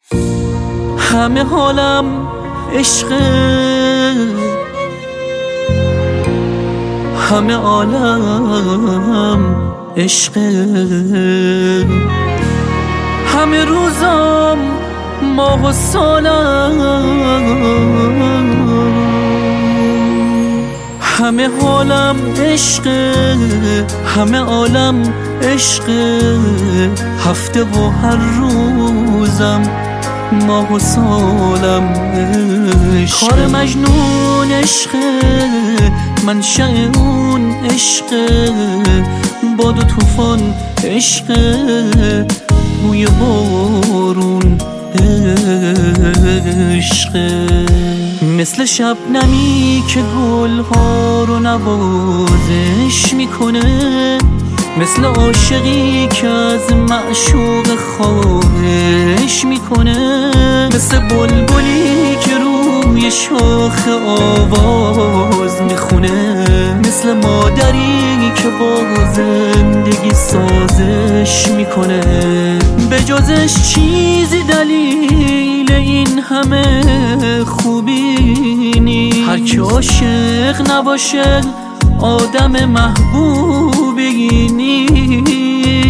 همه حالم عشقه، همه عالم عشقه، همه روزم ماه و سالم، همه حالم عشقه، همه عالم عشقه، هفته و هر روزم ماه و سالم عشقه. کار مجنون عشقه، منشأ اون عشقه، باد و طوفان عشقه، بوی بارون عشقه. مثل شبنمی که گلها رو نوازش میکنه، مثل عاشقی که از معشوق خواهش میکنه، مثل بلبلی که روی شاخ آواز میخونه، مثل مادری که با زندگی سازش میکنه. به جزش چیزی دلیل این همه خوبی نیست. هر کی عاشق نباشه آدم محبوبی نیست.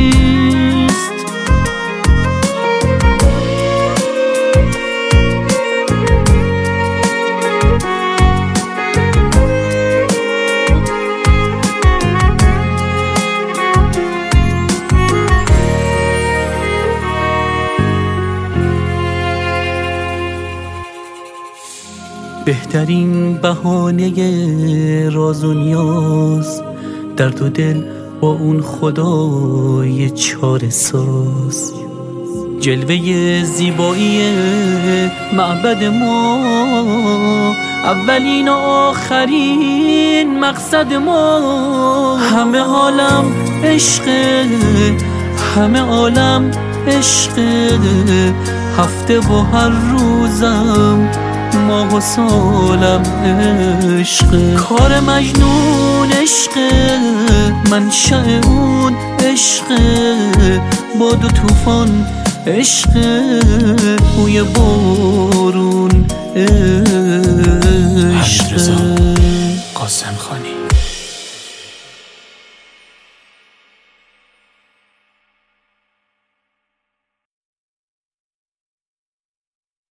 بهترین بهانه راز و نیاز، درد و دل با اون خدای چاره ساز. جلوه زیبایی معبد ما، اولین و آخرین مقصد ما. همه عالم عشقه، همه عالم عشقه، هفته و هر روزم ماه و سالم عشقه. کار مجنون عشقه، منشأ اون عشقه، باد و طوفان عشقه، بوی بارون عشقه.